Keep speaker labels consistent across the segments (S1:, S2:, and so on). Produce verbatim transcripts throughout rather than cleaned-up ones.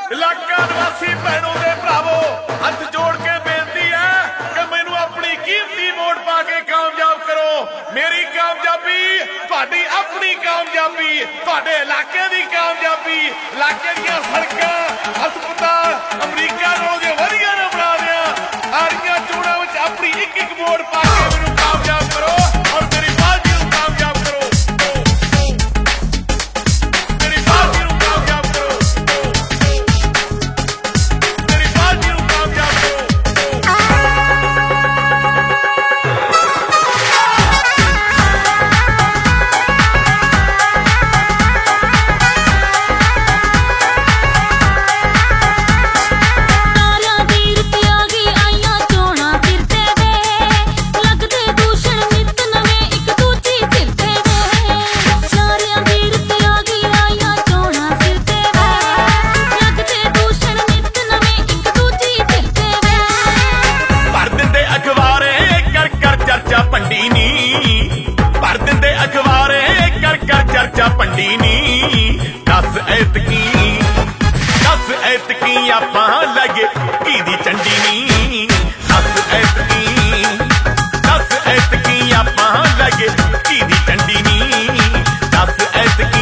S1: इलाका निवासी भैनों दे भरावो हथ जोड़ के बेनती है कि मैनू अपनी कीमती वोट पा के कामयाब करो। मेरी कामयाबी तुहाडी अपनी कामयाबी, तुहाडे इलाके दी कामयाबी, इलाके दीयां सड़कां, हस्पताल, अमरीका नालों जे वधिया ना बना दिया। आड़ियां चोणां विच अपनी एक एक वोट पा के मैनू कामयाब करो और मेरी पार्टी नूं कामयाब करो। मेरी पार्टी नूं कामयाब करो। मेरी पार्टी नूं कामयाब करो। पंडी नी दस ऐतकी दस ऐतकी आपां लगे की दी चंडी नी दस ऐतकी दस ऐतकी आपां लगे की दी चंडी नी दस ऐतकी।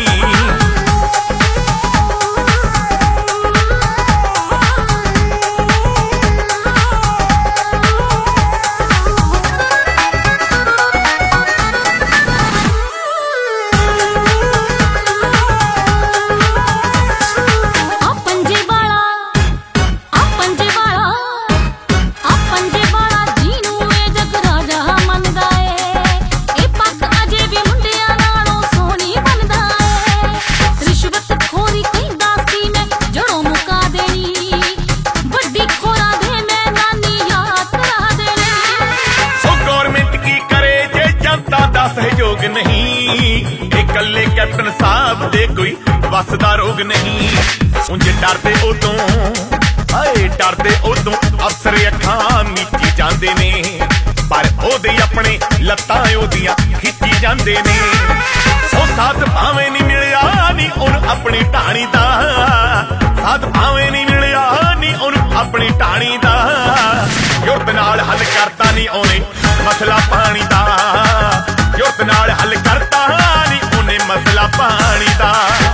S1: सहयोग नहीं इकल्ले कैप्टन साहब दे कोई वस दा रोग नहीं। उंज डरदे उदों हाए डरदे उदों अफसर अखां मीची जांदे ने पर ओदे अपने लत्तां ओदियां खिच्ची जांदे ने। ओ साथ भावें नहीं मिलिया नी उन अपनी ढाणी दा साथ भावें नहीं मिलिया नी उन अपनी ढाणी दा। युरत नाल हल करता नहीं ओने मसला पानी दा युरत नाल हल करता नी उन्हें मसला पानी दा।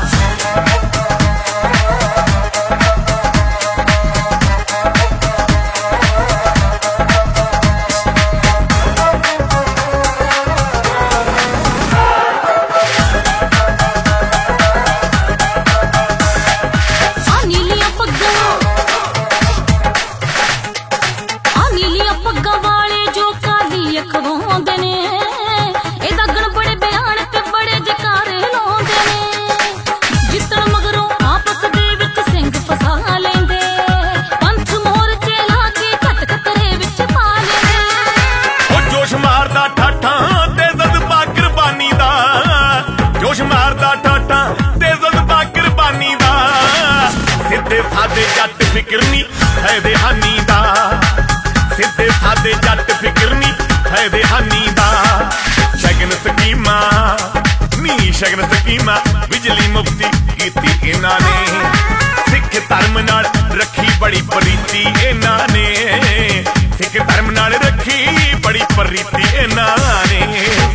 S1: सादे जट फिक्र नी है बेहानी दा सीधे सादे जट फिक्र नी है बेहानी दा। शगन स्कीमा नी शगन स्कीमा बिजली मुफ्ती कीती इन्हां ने सिख धर्म नाल रखी बड़ी प्रीति इन्हां ने सिख धर्म नाल रखी बड़ी प्रीति इन्हां ने।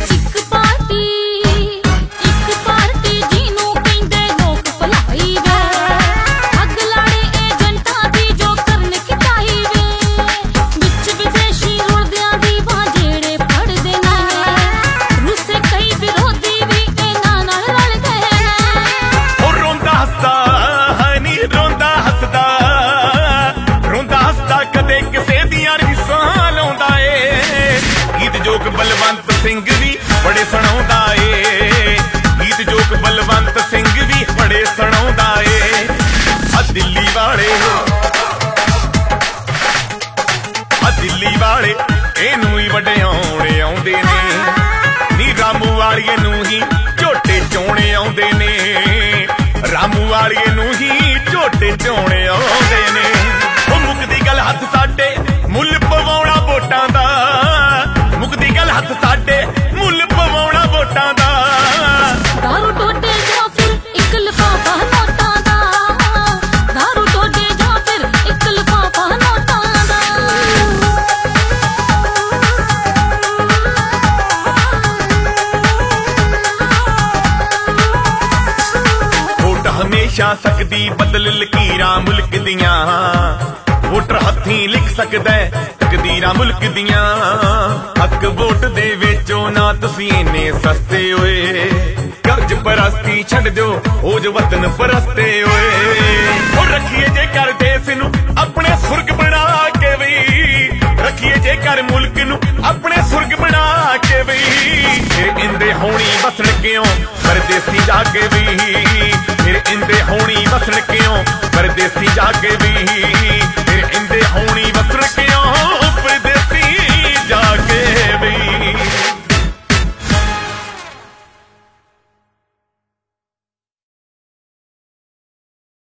S1: बलवंत सिंह भी बड़े सुनाउंदा ए गीत जोक बलवंत सिंह भी बड़े सुनाउंदा ए। आ दिल्ली वाले आ दिल्ली वाले इनू ही वड्याउणे आउंदे ने नी रामू वालिए नू ही झोटे चोणे आउंदे ने रामू वालिए नू ही झोटे चोणे आउंदे ने। ओ मुकदी गल हथ साडे मुल पवाउणा वोटां दा मुकदी गल हथ साडे मुल पवाउणा वोटां दा। दारू टोटे जाफर इक लिफाफा नोटां दा दारू हमेशा सकदी बदल लकीरां मुल्क दियां वोटर हत्थीं लिख सकदा तकदीरां मुल्क दियां हक वोट दे विचों ना तुसीं इन्ने सस्ते होए कर्ज परस्ती छड्ड दिओ हो जो वतन परस्ते होए ओ रखिए जे कर देश नूं अपने सुर्ग बना के वी रखिए जे कर मुल्क नूं अपने सुर्ग बना के वी फिर इंदे होनी वसन क्यों परदेसी जाके भी फिर इंदे होनी वसन क्यों परदेसी जाके भी फिर इंदे होनी वसन क्यों